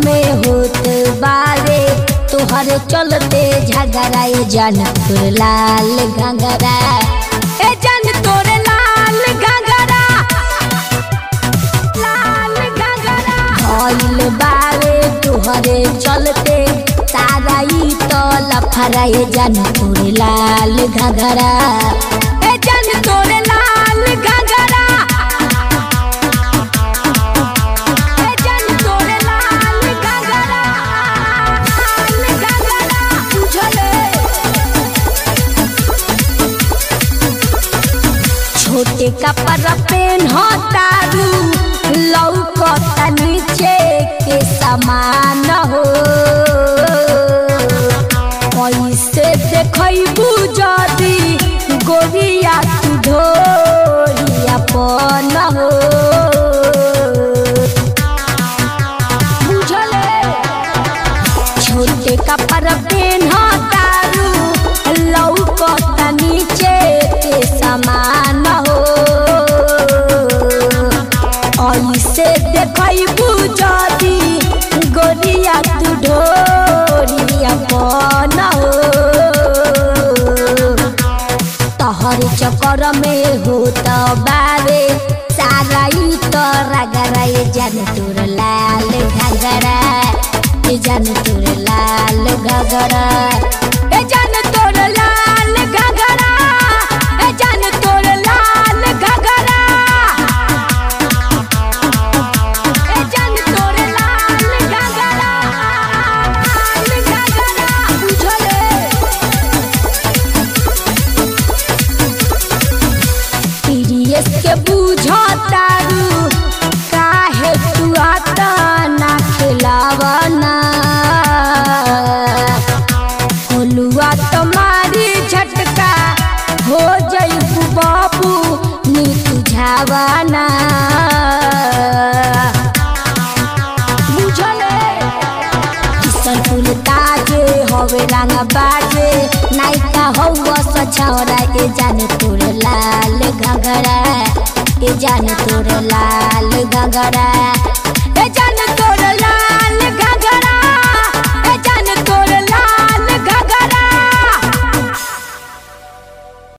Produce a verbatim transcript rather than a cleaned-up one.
में होत बारे तोहर चलते झगड़ा ए जान तोर लाल घंगरा ए जान तोर लाल घंगरा लाल घंगरा भइल बारे तोहरे चलते सारा ई तो लफड़ा ए जान तोर लाल घंगरा ए जान तोर लाल घंगरा छोटे कपड़ा पेन तारू लौकता नीचे के समान हो कैसे देखबू जदी गोरिया तू ढोरिया पन हो बुझले छोटे कपड़ा पेन तारू लौकता नीचे के समान हो ऐसे देखबू जदी गोरिया तू ढोरिया पन हो तोहर चक्कर में होत बारे सारा ई तो रगड़ा ए जान तोर लाल घंगरा ए जान तोर लाल घंगरा ए जान तोर लाल घंगरा ए जान तोर लाल घंगरा ए जान तोर लाल घंगरा लाल घंगरा बुझले सीरियस के बुझतारू काहे तू आता ना खिलावना होलुआ तुम्हारी झटका हो जइबू बाबू नी तुझावाना बुझले किसन फूल ताजे हवे रंग बाजे नायिका हौवा सछौरा ए जान तोर लाल घंगरा ए जान तोर लाल घंगरा